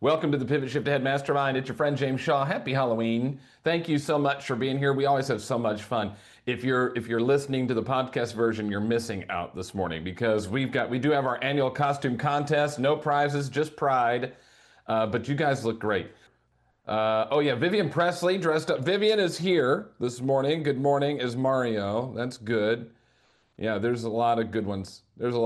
Welcome to the Pivot Shift Ahead Mastermind. It's your friend James Shaw. Happy Halloween. Thank you so much for being here. We always have so much fun. If you're listening to the podcast version, you're missing out this morning because we do have our annual costume contest. No prizes, just pride. But you guys look great. Oh yeah, Vivian Presley dressed up. Vivian is here this morning. Good morning is Mario. That's good. Yeah, there's a lot of good ones.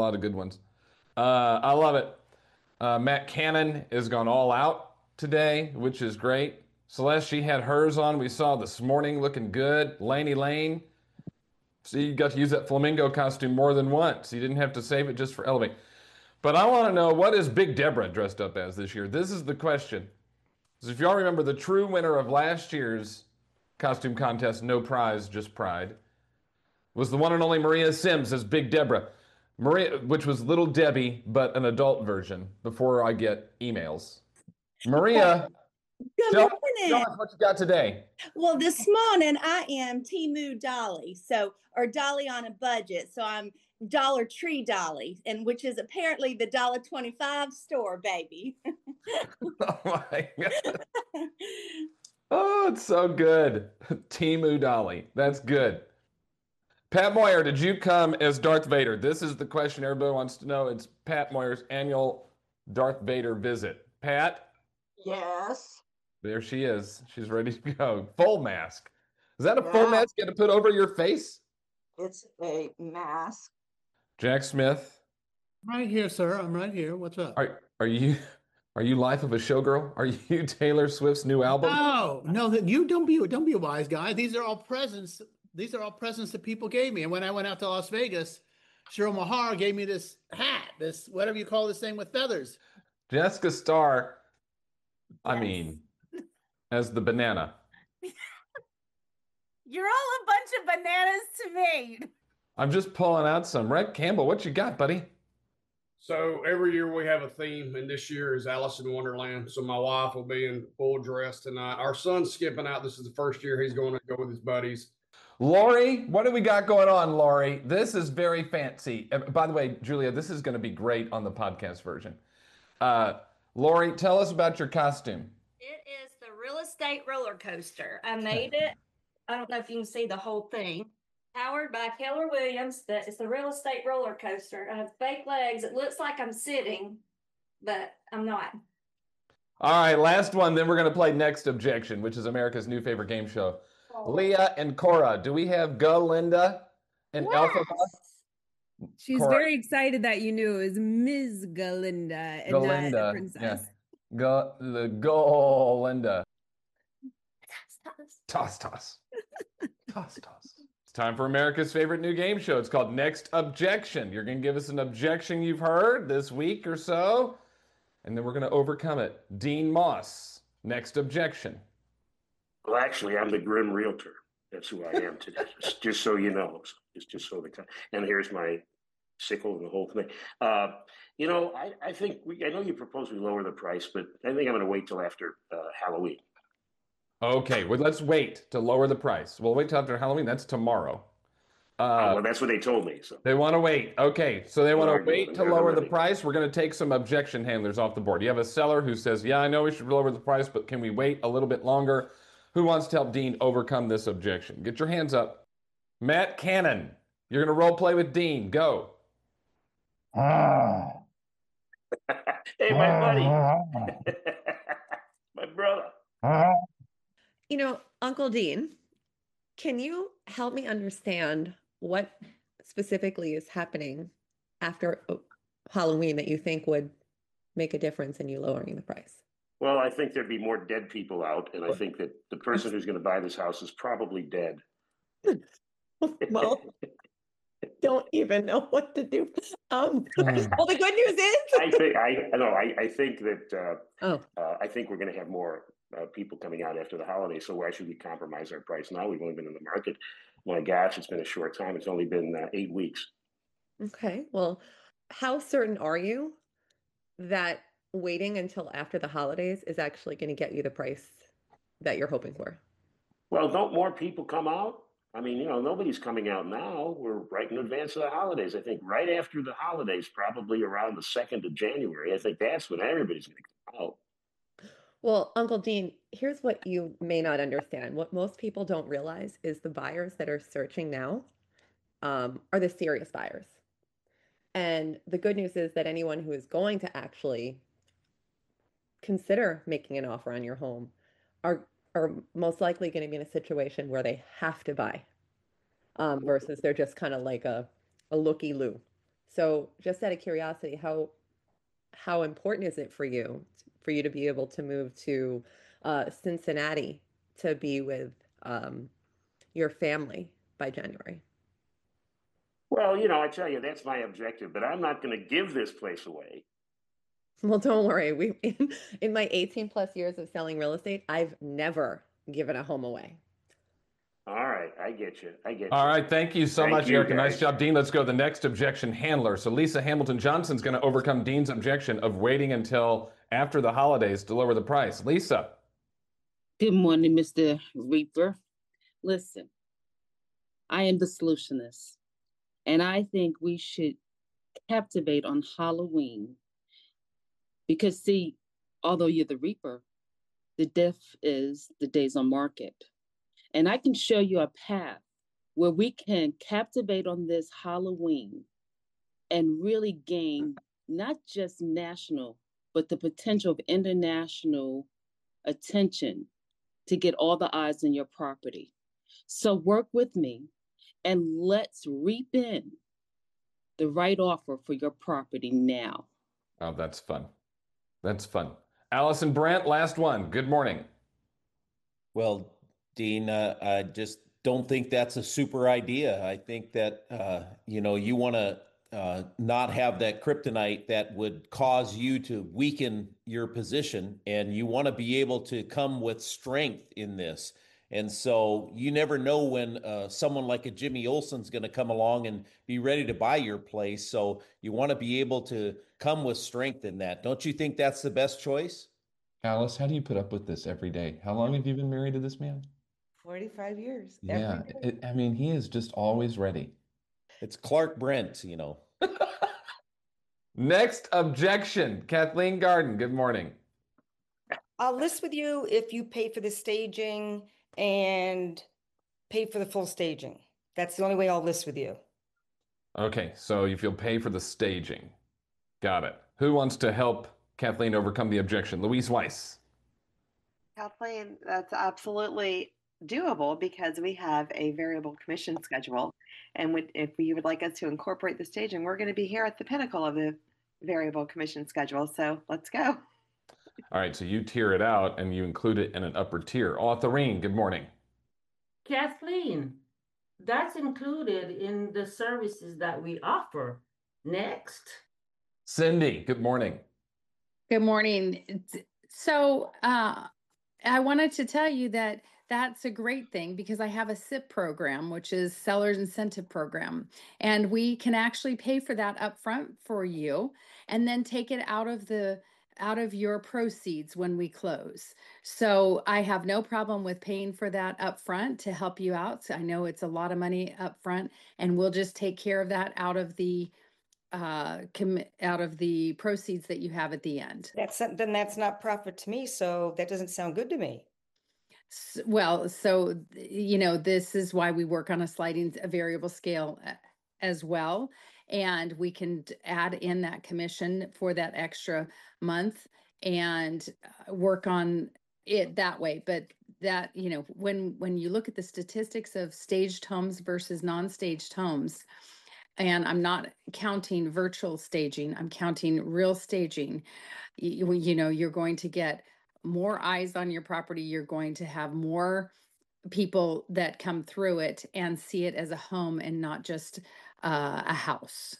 I love it. Matt Cannon has gone all out today, which is great. Celeste, she had hers on. We saw this morning, looking good. Laney Lane. See, you got to use that flamingo costume more than once. You didn't have to save it just for Elevate. But I want to know, what is Big Deborah dressed up as this year? This is the question. Because if y'all remember, the true winner of last year's costume contest, no prize, just pride, was the one and only Maria Sims as Big Deborah. Maria, which was Little Debbie, but an adult version, before I get emails. Maria, Good tell morning. us what you got today. Well, this morning I am Temu Dolly, or Dolly on a budget. So I'm Dollar Tree Dolly, and which is apparently the $1.25 store, baby. Oh my God. Oh, it's so good. Temu Dolly. That's good. Pat Moyer, did you come as Darth Vader? This is the question everybody wants to know. It's Pat Moyer's annual Darth Vader visit. Pat? Yes. There she is. She's ready to go. Full mask. Is that a full mask you had to put over your face? It's a mask. Jack Smith? Right here, sir. I'm right here. What's up? Are you Life of a Showgirl? Are you Taylor Swift's new album? No, you don't be a wise guy. These are all presents. These are all presents that people gave me. And when I went out to Las Vegas, Cheryl Mahar gave me this hat, this whatever you call this thing with feathers. Jessica Starr, Yes. as the banana. You're all a bunch of bananas to me. I'm just pulling out some. Red Campbell, what you got, buddy? So every year we have a theme, and this year is Alice in Wonderland. So my wife will be in full dress tonight. Our son's skipping out. This is the first year he's going to go with his buddies. Lori, what do we got going on, Lori? This is very fancy. By the way, Julia, this is going to be great on the podcast version. Lori, tell us about your costume. It is the real estate roller coaster. I made it. I don't know if you can see the whole thing. Powered by Keller Williams. It's the real estate roller coaster. I have fake legs. It looks like I'm sitting, but I'm not. All right, last one. Then we're going to play Next Objection, which is America's new favorite game show. Oh. Leah and Cora, do we have Galinda and Yes. Elphaba? She's Cora. very excited that you knew it was Ms. Galinda and not Galinda, a princess. yeah. Galinda. Toss, toss. Toss, toss. It's time for America's favorite new game show. It's called Next Objection. You're going to give us an objection you've heard this week or so, and then we're going to overcome it. Dean Moss, next objection. Well, actually, I'm the Grim Realtor. That's who I am today. just so you know. It's just so and here's my sickle and the whole thing. I think I know you proposed we lower the price, but I think I'm going to wait till after Halloween. Okay, well, let's wait to lower the price. We'll wait till after Halloween. That's tomorrow. Well, that's what they told me. So They want to wait. Okay, so they want to wait to lower the ready. price. We're going to take some objection handlers off the board. You have a seller who says, yeah, I know we should lower the price, but can we wait a little bit longer? Who wants to help Dean overcome this objection? Get your hands up. Matt Cannon, you're going to role play with Dean. Go. Hey, my buddy. My brother. You know, Uncle Dean, can you help me understand what specifically is happening after Halloween that you think would make a difference in you lowering the price? Well, I think there'd be more dead people out, and I think that the person who's going to buy this house is probably dead. Well, don't even know what to do. Well, the good news is I think that I think we're going to have more people coming out after the holidays. So why should we compromise our price now? We've only been in the market. My gosh, it's been a short time. It's only been 8 weeks. Okay. Well, how certain are you that waiting until after the holidays is actually going to get you the price that you're hoping for? Well, don't more people come out? I mean, nobody's coming out now. We're right in advance of the holidays. I think right after the holidays, probably around the 2nd of January, I think that's when everybody's going to come out. Well, Uncle Dean, here's what you may not understand. What most people don't realize is the buyers that are searching now are the serious buyers. And the good news is that anyone who is going to actually consider making an offer on your home are are most likely going to be in a situation where they have to buy versus they're just kind of like a looky-loo. So just out of curiosity, how important is it for you to be able to move to Cincinnati to be with your family by January? Well, I tell you, that's my objective, but I'm not going to give this place away. Well, don't worry. In my 18 plus years of selling real estate, I've never given a home away. All right, I get you. I get All you. right, thank you so Thank much, you, Erica. Nice guys. job, Dean. Let's go to the next objection handler. So Lisa Hamilton Johnson's going to overcome Dean's objection of waiting until after the holidays to lower the price. Lisa. Good morning, Mr. Reaper. Listen, I am the solutionist, and I think we should captivate on Halloween because, see, although you're the Reaper, the death is the days on market. And I can show you a path where we can captivate on this Halloween and really gain not just national, but the potential of international attention to get all the eyes on your property. So work with me and let's reap in the right offer for your property now. Oh, that's fun. That's fun. Allison Brandt, last one. Good morning. Well, Dean, I just don't think that's a super idea. I think that, you want to not have that kryptonite that would cause you to weaken your position, and you want to be able to come with strength in this. And so you never know when someone like a Jimmy Olsen's going to come along and be ready to buy your place. So you want to be able to come with strength in that. Don't you think that's the best choice? Alice, how do you put up with this every day? How long have you been married to this man? 45 years. Yeah, he is just always ready. It's Clark Brent, Next objection, Kathleen Garden. Good morning. I'll list with you if you pay for the staging and pay for the full staging. That's the only way I'll list with you. Okay, so if you'll pay for the staging. Got it. Who wants to help Kathleen overcome the objection? Louise Weiss. Kathleen, that's absolutely doable because we have a variable commission schedule. And if you would like us to incorporate the staging, we're going to be here at the pinnacle of the variable commission schedule. So let's go. All right, so you tier it out and you include it in an upper tier. Authorine, good morning. Kathleen, that's included in the services that we offer. Next. Cindy, good morning. Good morning. So I wanted to tell you that that's a great thing because I have a SIP program, which is Seller's Incentive Program, and we can actually pay for that upfront for you and then take it out of your proceeds when we close. So I have no problem with paying for that upfront to help you out. So I know it's a lot of money upfront, and we'll just take care of that out of the proceeds that you have at the end. Then that's not profit to me, so that doesn't sound good to me. Well, so this is why we work on a variable scale as well, and we can add in that commission for that extra month and work on it that way. But that, when you look at the statistics of staged homes versus non-staged homes, and I'm not counting virtual staging, I'm counting real staging, you're going to get more eyes on your property. You're going to have more people that come through it and see it as a home and not just a house.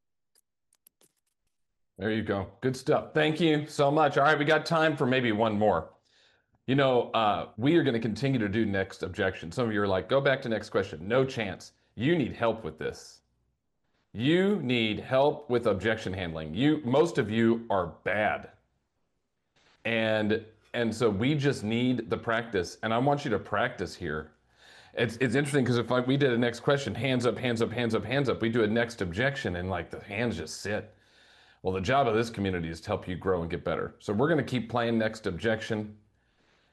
There you go. Good stuff. Thank you so much. All right, we got time for maybe one more. We are going to continue to do next objection. Some of you are like, go back to next question. No chance. You need help with this. You need help with objection handling. Most of you are bad. And so we just need the practice, and I want you to practice here. It's interesting because if we did a next question, hands up, hands up, hands up, hands up, we do a next objection and the hands just sit. Well, the job of this community is to help you grow and get better. So we're going to keep playing next objection.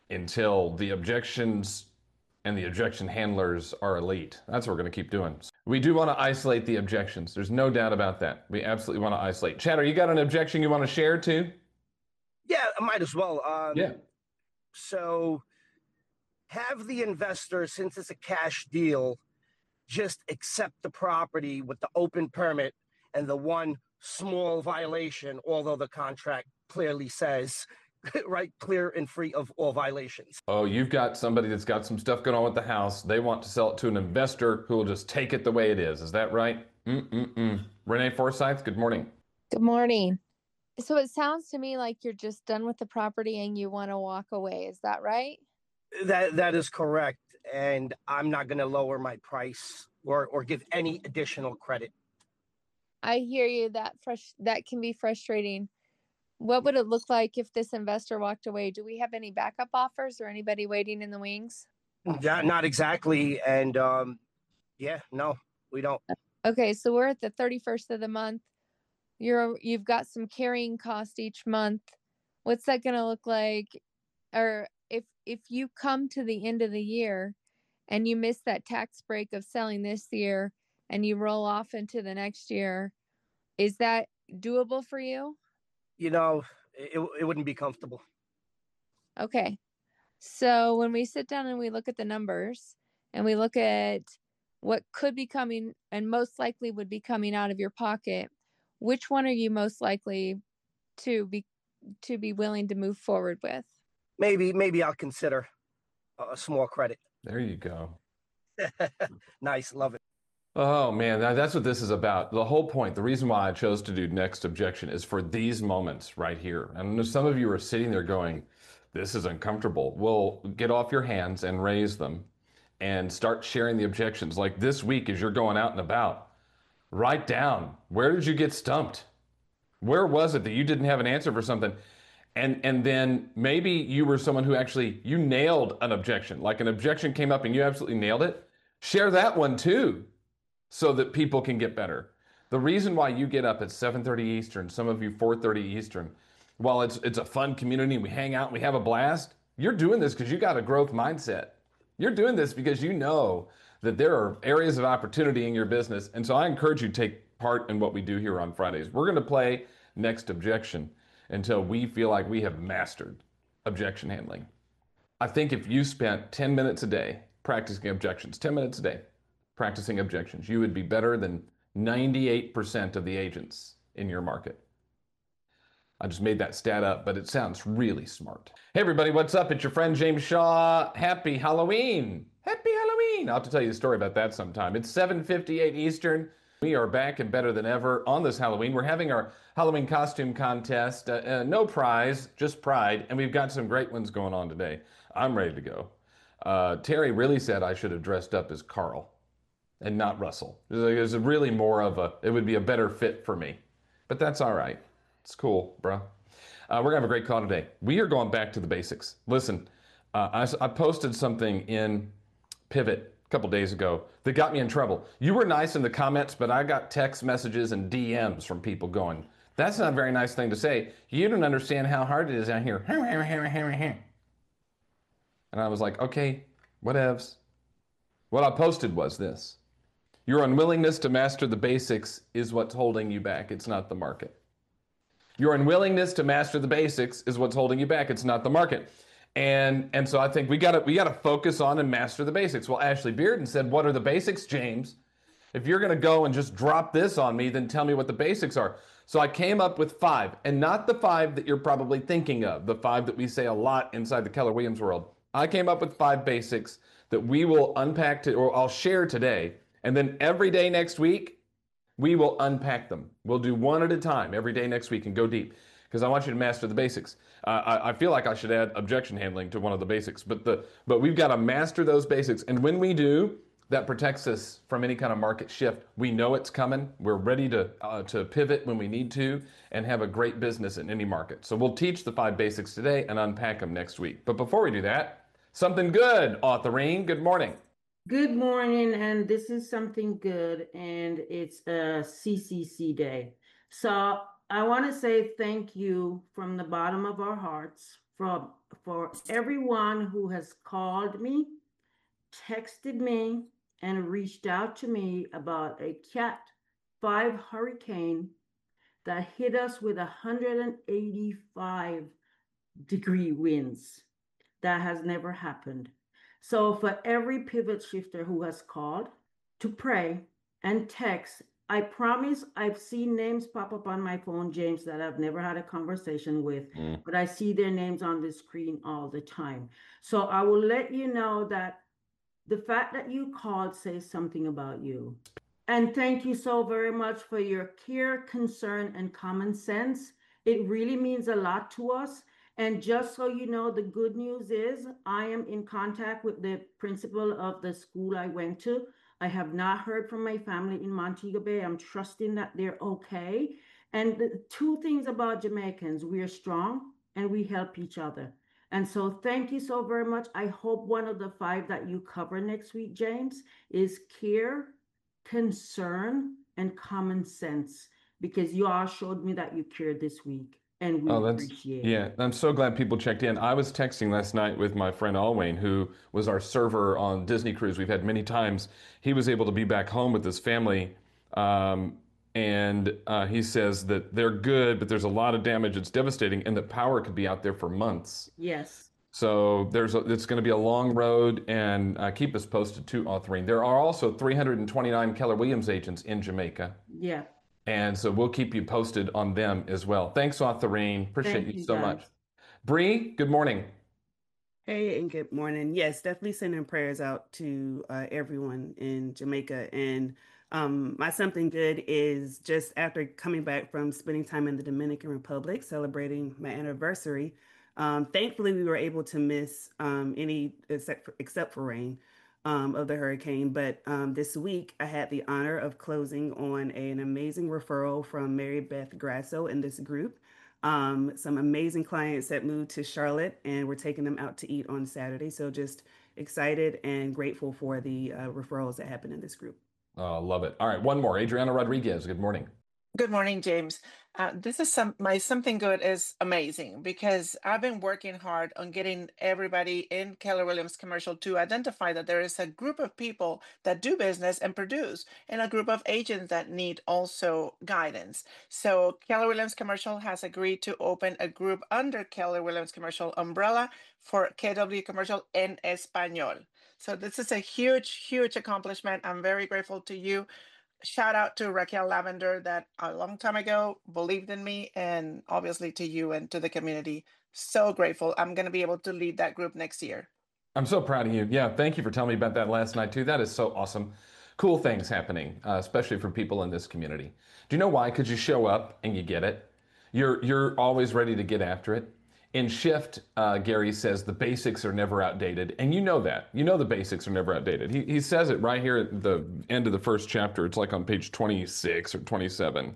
until the objections and the objection handlers are elite. That's what we're going to keep doing. We do want to isolate the objections. There's no doubt about that. We absolutely want to isolate. Chatter, you got an objection you want to share too? Yeah, I might as well. Yeah. So have the investor, since it's a cash deal, just accept the property with the open permit and the one small violation, although the contract clearly says, right, clear and free of all violations. Oh, you've got somebody that's got some stuff going on with the house. They want to sell it to an investor who will just take it the way it is. Is that right? Renee Forsyth, good morning. Good morning. So it sounds to me like you're just done with the property and you want to walk away. Is that right? That is correct. And I'm not going to lower my price or give any additional credit. I hear you. That can be frustrating. What would it look like if this investor walked away? Do we have any backup offers or anybody waiting in the wings? Not exactly. And yeah, no, we don't. Okay, so we're at the 31st of the month. You've got some carrying cost each month. What's that going to look like? Or if you come to the end of the year and you miss that tax break of selling this year and you roll off into the next year, is that doable for you? You know, it wouldn't be comfortable. Okay. So when we sit down and we look at the numbers and we look at what could be coming and most likely would be coming out of your pocket, which one are you most likely to be willing to move forward with? Maybe I'll consider a small credit. There you go. Nice, love it. Oh man, that's what this is about. The whole point, the reason why I chose to do next objection is for these moments right here. And some of you are sitting there going, this is uncomfortable. Well, get off your hands and raise them and start sharing the objections. Like this week, as you're going out and about, write down, where did you get stumped? Where was it that you didn't have an answer for something? And then maybe you were someone who actually, you nailed an objection. Like an objection came up and you absolutely nailed it. Share that one too, so that people can get better. The reason why you get up at 7:30 Eastern, some of you 4:30 Eastern, while it's a fun community, we hang out, we have a blast, you're doing this because you got a growth mindset. You're doing this because you know that there are areas of opportunity in your business. And so I encourage you to take part in what we do here on Fridays. We're going to play next objection until we feel like we have mastered objection handling. I think if you spent 10 minutes a day practicing objections, 10 minutes a day practicing objections, you would be better than 98% of the agents in your market. I just made that stat up, but it sounds really smart. Hey everybody, what's up? It's your friend James Shaw. Happy Halloween. Happy Halloween. I'll have to tell you a story about that sometime. It's 7:58 Eastern. We are back and better than ever on this Halloween. We're having our Halloween costume contest. No prize, just pride. And we've got some great ones going on today. I'm ready to go. Terry really said I should have dressed up as Carl and not Russell. It was really more of it would be a better fit for me. But that's all right. It's cool, bro. We're going to have a great call today. We are going back to the basics. Listen, I posted something in Pivot a couple days ago that got me in trouble. You were nice in the comments, but I got text messages and DMs from people going, that's not a very nice thing to say. You don't understand how hard it is out here. And I was like, okay, whatevs. What I posted was this. Your unwillingness to master the basics is what's holding you back. It's not the market. Your unwillingness to master the basics is what's holding you back. It's not the market. And so I think we gotta focus on and master the basics. Well, Ashley Bearden said, what are the basics, James? If you're gonna go and just drop this on me, then tell me what the basics are. So I came up with 5, and not the 5 that you're probably thinking of, the 5 that we say a lot inside the Keller Williams world. I came up with 5 basics that we will unpack or I'll share today. And then every day next week, we will unpack them. We'll do one at a time every day next week and go deep because I want you to master the basics. I feel like I should add objection handling to one of the basics, but we've got to master those basics. And when we do, that protects us from any kind of market shift. We know it's coming. We're ready to pivot when we need to and have a great business in any market. So we'll teach the 5 basics today and unpack them next week. But before we do that, something good, Authorine. Good morning. Good morning, and this is something good, and it's a CCC day. So I want to say thank you from the bottom of our hearts for everyone who has called me, texted me, and reached out to me about a Cat 5 hurricane that hit us with 185-degree winds. That has never happened. So for every pivot shifter who has called to pray and text, I promise I've seen names pop up on my phone, James, that I've never had a conversation with, but I see their names on the screen all the time. So I will let you know that the fact that you called says something about you. And thank you so very much for your care, concern, and common sense. It really means a lot to us. And just so you know, the good news is I am in contact with the principal of the school I went to. I have not heard from my family in Montego Bay. I'm trusting that they're okay. And the two things about Jamaicans, we are strong and we help each other. And so thank you so very much. I hope one of the 5 that you cover next week, James, is care, concern, and common sense, because you all showed me that you cared this week. And we appreciate it. Yeah, I'm so glad people checked in. I was texting last night with my friend Alwayne, who was our server on Disney Cruise. We've had many times. He was able to be back home with his family. And he says that they're good, but there's a lot of damage. It's devastating, and that power could be out there for months. Yes. So it's going to be a long road, and keep us posted too, Autherine. There are also 329 Keller Williams agents in Jamaica. Yeah. And so we'll keep you posted on them as well. Thanks, Autherine. Appreciate Thank you you, so guys. much. Bree, good morning. Hey, and good morning. Yes, definitely sending prayers out to everyone in Jamaica. And my something good is just after coming back from spending time in the Dominican Republic, celebrating my anniversary. Thankfully, we were able to miss any except for rain of the hurricane. But this week, I had the honor of closing on an amazing referral from Mary Beth Grasso in this group. Some amazing clients that moved to Charlotte, and we're taking them out to eat on Saturday. So just excited and grateful for the referrals that happen in this group. Oh, love it. All right, one more. Adriana Rodriguez, good morning. Good morning, James. This is my something good is amazing because I've been working hard on getting everybody in Keller Williams Commercial to identify that there is a group of people that do business and produce, and a group of agents that need also guidance. So Keller Williams Commercial has agreed to open a group under Keller Williams Commercial umbrella for KW Commercial en Español. So this is a huge, huge accomplishment. I'm very grateful to you. Shout out to Raquel Lavender that a long time ago believed in me, and obviously to you and to the community. So grateful. I'm going to be able to lead that group next year. I'm so proud of you. Yeah, thank you for telling me about that last night too. That is so awesome. Cool things happening, especially for people in this community. Do you know why? Because you show up and you get it. You're always ready to get after it. In Shift, Gary says the basics are never outdated. And you know that. You know the basics are never outdated. He says it right here at the end of the first chapter. It's like on page 26 or 27.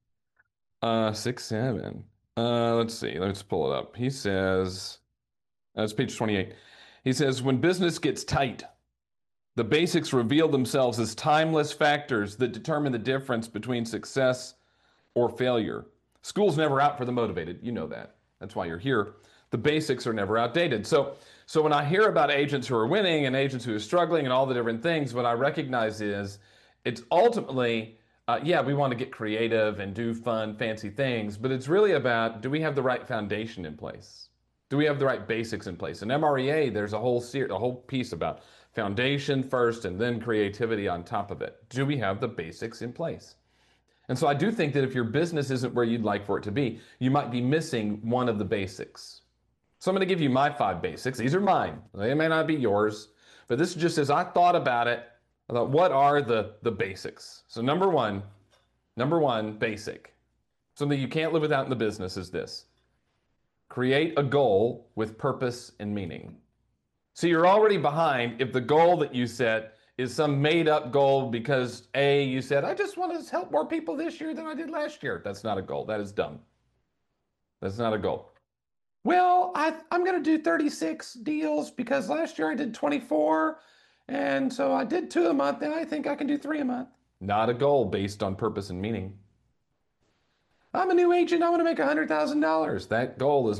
7. Let's see. Let's pull it up. He says, it's page 28. He says, when business gets tight, the basics reveal themselves as timeless factors that determine the difference between success or failure. School's never out for the motivated. You know that. That's why you're here. The basics are never outdated. So when I hear about agents who are winning and agents who are struggling and all the different things, what I recognize is it's ultimately, we want to get creative and do fun, fancy things, but it's really about, do we have the right foundation in place? Do we have the right basics in place? In MREA, there's a whole piece about foundation first and then creativity on top of it. Do we have the basics in place? And so I do think that if your business isn't where you'd like for it to be, you might be missing one of the basics. So I'm going to give you my 5 basics. These are mine. They may not be yours, but this is just as I thought about it. I thought, what are the basics? So number one basic, something you can't live without in the business is this. Create a goal with purpose and meaning. So you're already behind if the goal that you set is some made up goal because you said, I just want to help more people this year than I did last year. That's not a goal. That is dumb. That's not a goal. Well, I'm going to do 36 deals because last year I did 24. And so I did 2 a month and I think I can do 3 a month. Not a goal based on purpose and meaning. I'm a new agent. I want to make $100,000. That goal is not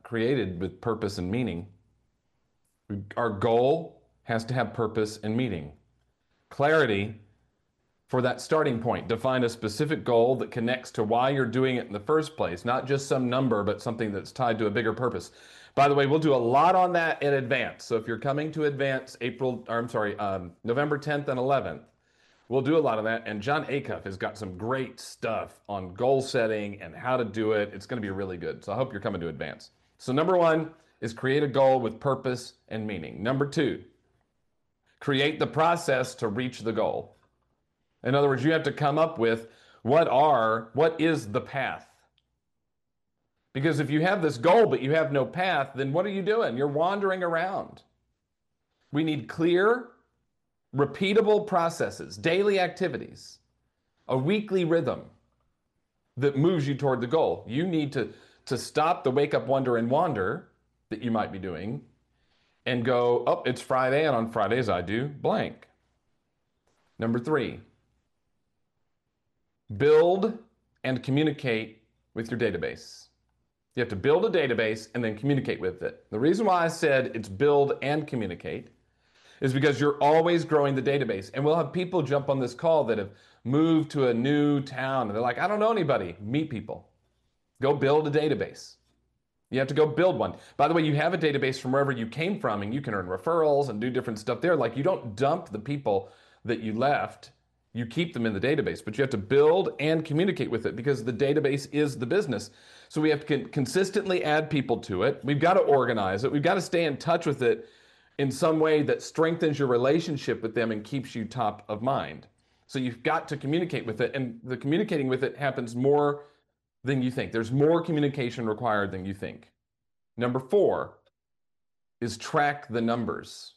created with purpose and meaning. Our goal has to have purpose and meaning. Clarity for that starting point. Define a specific goal that connects to why you're doing it in the first place, not just some number, but something that's tied to a bigger purpose. By the way, we'll do a lot on that in advance. So if you're coming to Advance November 10th and 11th, we'll do a lot of that. And John Acuff has got some great stuff on goal setting and how to do it. It's going to be really good. So I hope you're coming to Advance. So number one is create a goal with purpose and meaning. Number two, create the process to reach the goal. In other words, you have to come up with what is the path? Because if you have this goal but you have no path, then what are you doing? You're wandering around. We need clear, repeatable processes, daily activities, a weekly rhythm that moves you toward the goal. You need to stop the wake up, wonder, and wander that you might be doing and go, oh, it's Friday, and on Fridays I do blank. Number three, build and communicate with your database. You have to build a database and then communicate with it. The reason why I said it's build and communicate is because you're always growing the database. And we'll have people jump on this call that have moved to a new town and they're like, I don't know anybody. Meet people. Go build a database. You have to go build one. By the way, you have a database from wherever you came from and you can earn referrals and do different stuff there. Like, you don't dump the people that you left. You keep them in the database, but you have to build and communicate with it because the database is the business. So we have to consistently add people to it. We've got to organize it. We've got to stay in touch with it in some way that strengthens your relationship with them and keeps you top of mind. So you've got to communicate with it, and the communicating with it happens more than you think. There's more communication required than you think. Number four is track the numbers.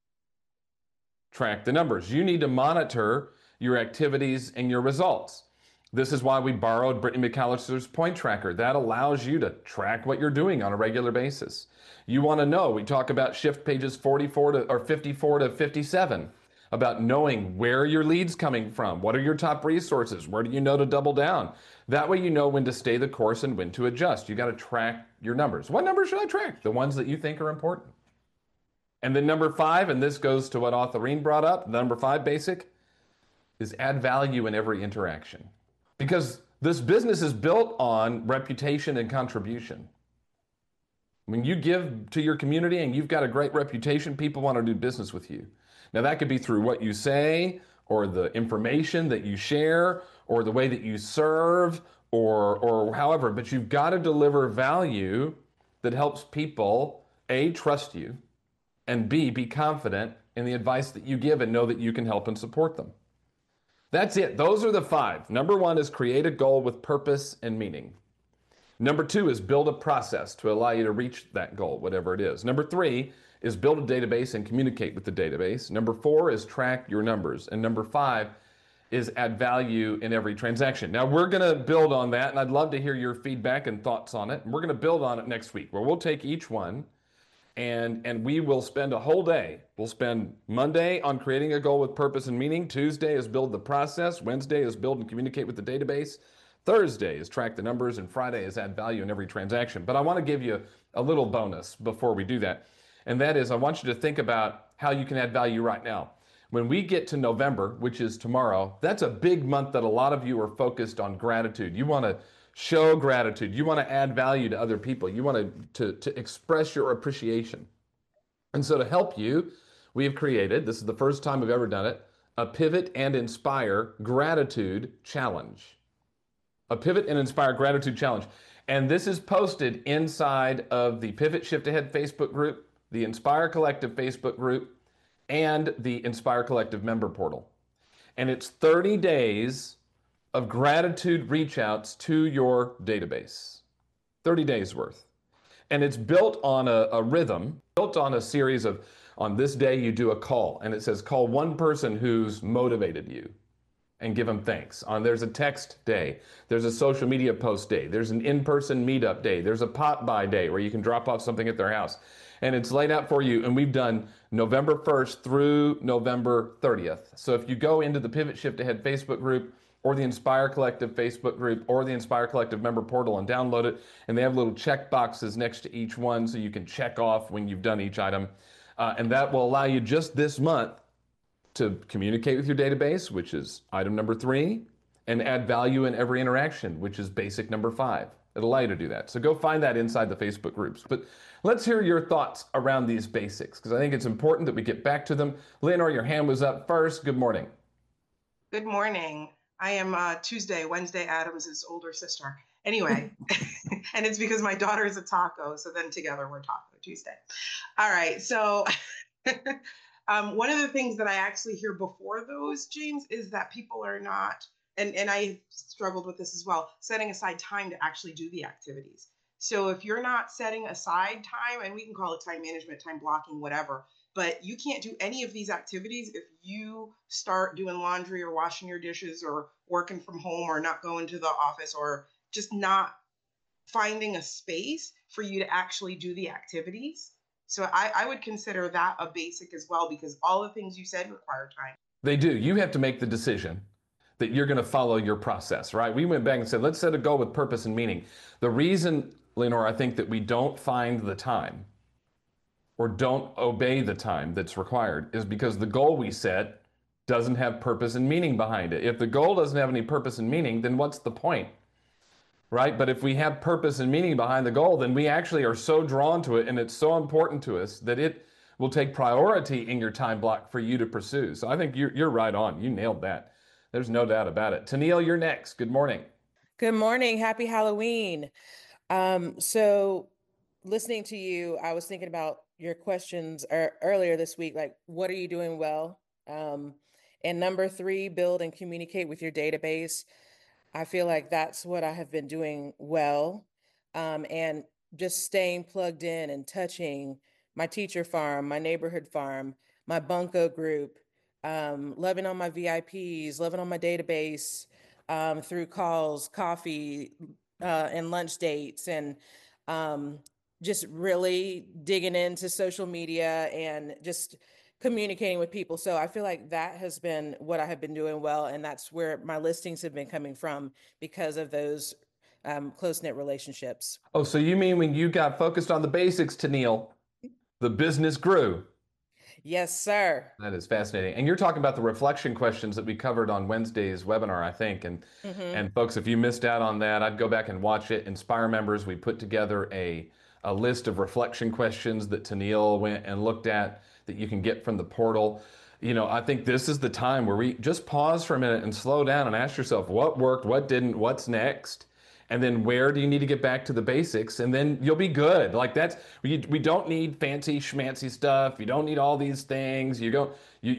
Track the numbers. You need to monitor your activities and your results. This is why we borrowed Brittany McAllister's Point Tracker. That allows you to track what you're doing on a regular basis. You want to know, we talk about shift pages 54 to 57, about knowing where your lead's coming from. What are your top resources? Where do you know to double down? That way you know when to stay the course and when to adjust. You got to track your numbers. What numbers should I track? The ones that you think are important. And then number five, and this goes to what Autherine brought up, number five basic, is add value in every interaction. Because this business is built on reputation and contribution. When you give to your community and you've got a great reputation, people want to do business with you. Now that could be through what you say, or the information that you share, or the way that you serve, or however, but you've got to deliver value that helps people, A, trust you, and B, be confident in the advice that you give and know that you can help and support them. That's it. Those are the five. Number one is create a goal with purpose and meaning. Number two is build a process to allow you to reach that goal, whatever it is. Number three is build a database and communicate with the database. Number four is track your numbers. And number five is add value in every transaction. Now we're going to build on that, and I'd love to hear your feedback and thoughts on it. And we're going to build on it next week, where we'll take each one and we will spend a whole day. We'll spend Monday on creating a goal with purpose and meaning. Tuesday is build the process. Wednesday is build and communicate with the database. Thursday is track the numbers, and Friday is add value in every transaction. But I want to give you a little bonus before we do that. And that is, I want you to think about how you can add value right now. When we get to November, which is tomorrow, that's a big month that a lot of you are focused on gratitude. You want to show gratitude. You want to add value to other people. You want to express your appreciation. And so to help you, we have created, this is the first time we've ever done it, a Pivot and Inspire Gratitude Challenge. A Pivot and Inspire Gratitude Challenge. And this is posted inside of the Pivot Shift Ahead Facebook group, the Inspire Collective Facebook group, and the Inspire Collective member portal. And it's 30 days of gratitude reach outs to your database. 30 days worth. And it's built on a rhythm, built on a series of, on this day you do a call, and it says call one person who's motivated you and give them thanks. There's a text day, there's a social media post day, there's an in-person meetup day, there's a pop by day where you can drop off something at their house. And it's laid out for you, and we've done November 1st through November 30th. So if you go into the Pivot Shift Ahead Facebook group or the Inspire Collective Facebook group or the Inspire Collective member portal and download it. And they have little check boxes next to each one so you can check off when you've done each item. And that will allow you just this month to communicate with your database, which is item number 3, and add value in every interaction, which is basic number 5. It'll allow you to do that. So go find that inside the Facebook groups. But let's hear your thoughts around these basics, because I think it's important that we get back to them. Leonore, your hand was up first. Good morning. Good morning. I am Wednesday Adams' older sister. Anyway, and it's because my daughter is a taco, so then together we're Taco Tuesday. All right, so one of the things that I actually hear before those, James, is that people are not, and I struggled with this as well, setting aside time to actually do the activities. So if you're not setting aside time, and we can call it time management, time blocking, whatever, but you can't do any of these activities if you start doing laundry or washing your dishes or working from home or not going to the office or just not finding a space for you to actually do the activities. So I would consider that a basic as well, because all the things you said require time. They do. You have to make the decision that you're going to follow your process, right? We went back and said, let's set a goal with purpose and meaning. The reason, Leonore, I think that we don't find the time or don't obey the time that's required is because the goal we set doesn't have purpose and meaning behind it. If the goal doesn't have any purpose and meaning, then what's the point? Right? But if we have purpose and meaning behind the goal, then we actually are so drawn to it and it's so important to us that it will take priority in your time block for you to pursue. So I think you're right on. You nailed that. There's no doubt about it. Tennille, you're next. Good morning. Good morning. Happy Halloween. So listening to you, I was thinking about your questions earlier this week, like, what are you doing well? And number 3, build and communicate with your database. I feel like that's what I have been doing well. And just staying plugged in and touching my teacher farm, my neighborhood farm, my bunco group, loving on my VIPs, loving on my database through calls, coffee, and lunch dates, and just really digging into social media and just communicating with people. So I feel like that has been what I have been doing well. And that's where my listings have been coming from because of those close-knit relationships. Oh, so you mean when you got focused on the basics, Tennille, the business grew? Yes, sir. That is fascinating. And you're talking about the reflection questions that we covered on Wednesday's webinar, I think. And and folks, if you missed out on that, I'd go back and watch it. Inspire members, we put together a list of reflection questions that Tennille went and looked at that you can get from the portal. You know, I think this is the time where we just pause for a minute and slow down and ask yourself what worked, what didn't, what's next, and then where do you need to get back to the basics, and then you'll be good. Like that's, we don't need fancy schmancy stuff. You don't need all these things. You'll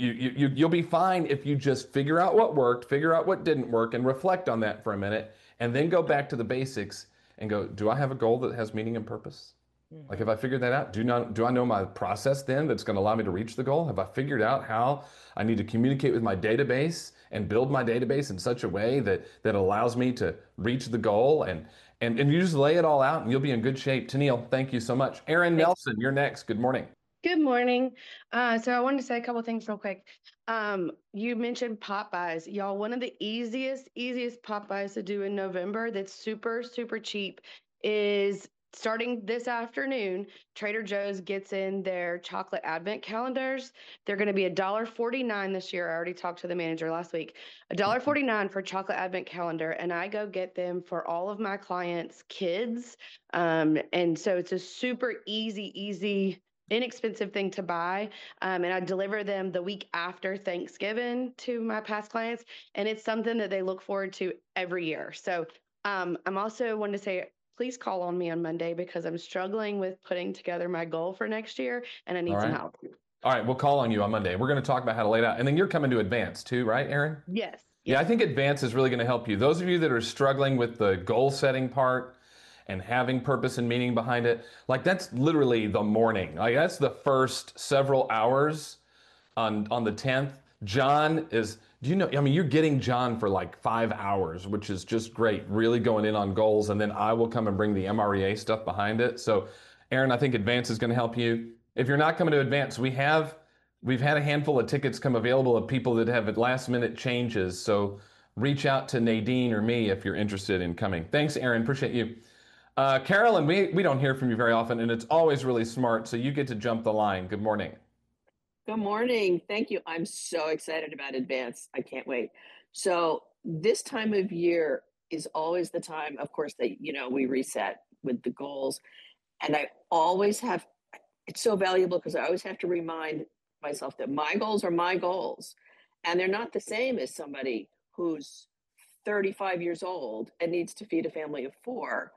be fine if you just figure out what worked, figure out what didn't work, and reflect on that for a minute, and then go back to the basics and go, do I have a goal that has meaning and purpose? Like, have I figured that out? Do I know my process then that's going to allow me to reach the goal? Have I figured out how I need to communicate with my database and build my database in such a way that allows me to reach the goal? And you just lay it all out and you'll be in good shape. Tennille, thank you so much. Erin Nelson, you're next. Good morning. Good morning. So I wanted to say a couple things real quick. You mentioned pop buys. Y'all, one of the easiest pop buys to do in November that's super, super cheap is starting this afternoon. Trader Joe's gets in their chocolate advent calendars. They're going to be $1.49 this year. I already talked to the manager last week. $1.49 for chocolate advent calendar, and I go get them for all of my clients' kids. And so it's a super easy, inexpensive thing to buy. And I deliver them the week after Thanksgiving to my past clients. And it's something that they look forward to every year. So I'm also wanting to say, please call on me on Monday because I'm struggling with putting together my goal for next year and I need some help. All right, we'll call on you on Monday. We're going to talk about how to lay it out. And then you're coming to Advance too, right, Erin? Yes. Yeah, I think Advance is really going to help you. Those of you that are struggling with the goal setting part and having purpose and meaning behind it, like that's literally the morning. Like that's the first several hours on the 10th. John is, do you know, I mean, you're getting John for like 5 hours, which is just great, really going in on goals. And then I will come and bring the MREA stuff behind it. So Erin, I think Advance is going to help you. If you're not coming to Advance, we've had a handful of tickets come available of people that have last minute changes. So reach out to Nadine or me if you're interested in coming. Thanks, Aaron. Appreciate you. Carolyn, we don't hear from you very often, and it's always really smart, so you get to jump the line. Good morning. Good morning. Thank you. I'm so excited about Advance. I can't wait. So this time of year is always the time, of course, that, we reset with the goals. And I always have, it's so valuable because I always have to remind myself that my goals are my goals. And they're not the same as somebody who's 35 years old and needs to feed a family of 4,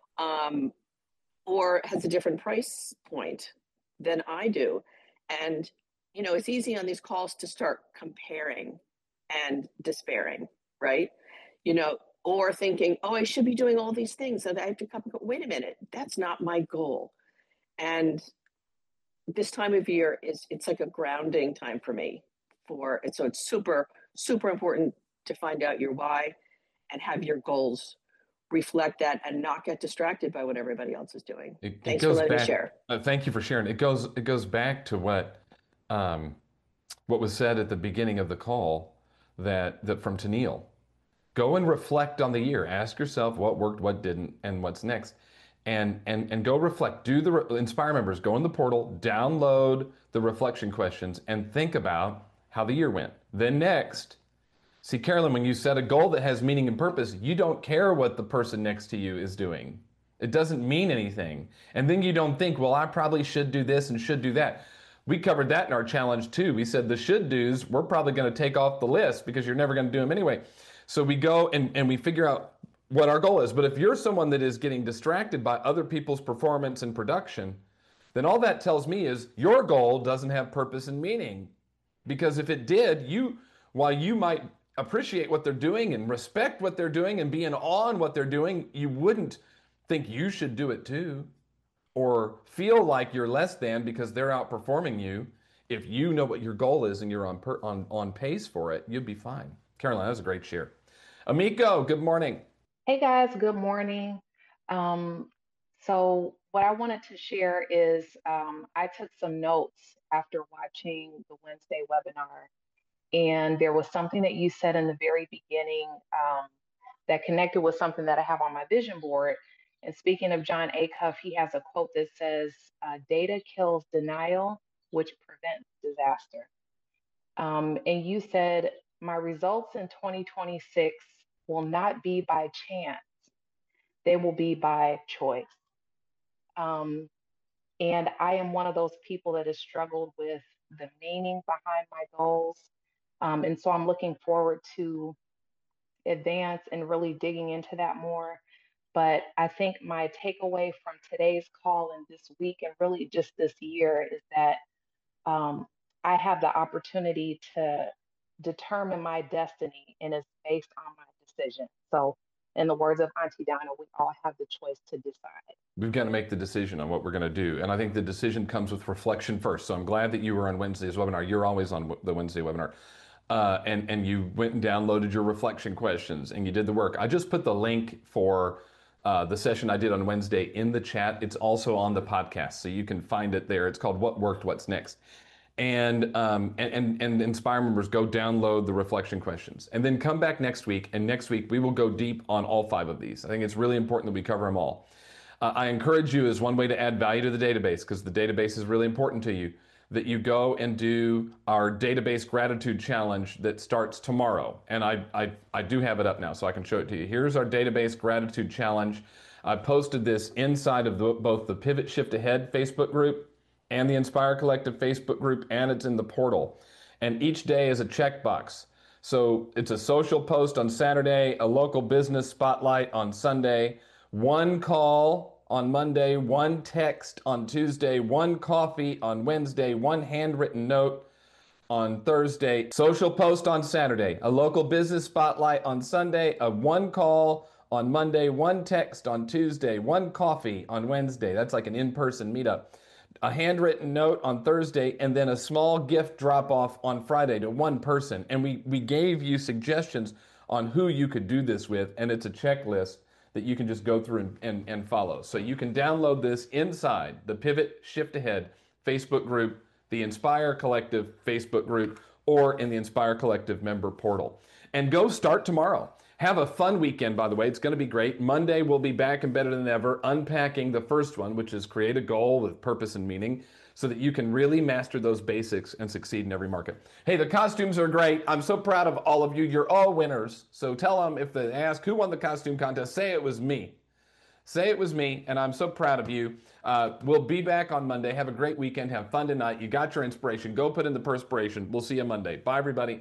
or has a different price point than I do. And it's easy on these calls to start comparing and despairing, right? Or thinking, oh, I should be doing all these things. So that I have to come, wait a minute, that's not my goal. And this time of year it's like a grounding time for me so it's super, super important to find out your why and have your goals reflect that and not get distracted by what everybody else is doing. Thanks for letting me share. Thank you for sharing. It goes back to what was said at the beginning of the call that from Tennille. Go and reflect on the year. Ask yourself what worked, what didn't, and what's next. And go reflect. Do the Inspire members, go in the portal, download the reflection questions, and think about how the year went. Then next, see, Carolyn, when you set a goal that has meaning and purpose, you don't care what the person next to you is doing. It doesn't mean anything. And then you don't think, well, I probably should do this and should do that. We covered that in our challenge too. We said the should do's, we're probably going to take off the list because you're never going to do them anyway. So we go and we figure out what our goal is. But if you're someone that is getting distracted by other people's performance and production, then all that tells me is your goal doesn't have purpose and meaning. Because if it did, while you might appreciate what they're doing and respect what they're doing and be in awe on what they're doing, you wouldn't think you should do it too, or feel like you're less than because they're outperforming you. If you know what your goal is and you're on pace for it, you'd be fine. Caroline, that was a great share. Amico, good morning. Hey guys, good morning. So what I wanted to share is I took some notes after watching the Wednesday webinar, and there was something that you said in the very beginning that connected with something that I have on my vision board. And speaking of John Acuff, he has a quote that says, data kills denial, which prevents disaster. And you said, my results in 2026 will not be by chance. They will be by choice. And I am one of those people that has struggled with the meaning behind my goals. And so I'm looking forward to Advance and really digging into that more. But I think my takeaway from today's call and this week and really just this year is that I have the opportunity to determine my destiny, and it's based on my decision. So in the words of Auntie Donna, we all have the choice to decide. We've got to make the decision on what we're going to do. And I think the decision comes with reflection first. So I'm glad that you were on Wednesday's webinar. You're always on the Wednesday webinar. And you went and downloaded your reflection questions and you did the work. I just put the link for the session I did on Wednesday in the chat. It's also on the podcast, so you can find it there. It's called What Worked, What's Next. And Inspire members, go download the reflection questions and then come back next week. And next week we will go deep on all 5 of these. I think it's really important that we cover them all. I encourage you, as one way to add value to the database, because the database is really important to you, that you go and do our database gratitude challenge that starts tomorrow. And I do have it up now, so I can show it to you. Here's our database gratitude challenge. I posted this inside of both the Pivot Shift Ahead Facebook group and the Inspire Collective Facebook group, and it's in the portal. And each day is a checkbox. So it's a social post on Saturday, a local business spotlight on Sunday, 1 call on Monday, 1 text on Tuesday, 1 coffee on Wednesday, 1 handwritten note on Thursday, social post on Saturday, a local business spotlight on Sunday, a 1 call on Monday, 1 text on Tuesday, 1 coffee on Wednesday. That's like an in-person meetup. A handwritten note on Thursday, and then a small gift drop-off on Friday to 1 person. And we gave you suggestions on who you could do this with, and it's a checklist that you can just go through and follow. So you can download this inside the Pivot Shift Ahead Facebook group, the Inspire Collective Facebook group, or in the Inspire Collective member portal. and go start tomorrow. Have a fun weekend, by the way. It's going to be great. Monday, we'll be back and better than ever, unpacking the first one, which is create a goal with purpose and meaning so that you can really master those basics and succeed in every market. Hey, the costumes are great. I'm so proud of all of you. You're all winners. So tell them if they ask who won the costume contest, say it was me. Say it was me, and I'm so proud of you. We'll be back on Monday. Have a great weekend. Have fun tonight. You got your inspiration. Go put in the perspiration. We'll see you Monday. Bye, everybody.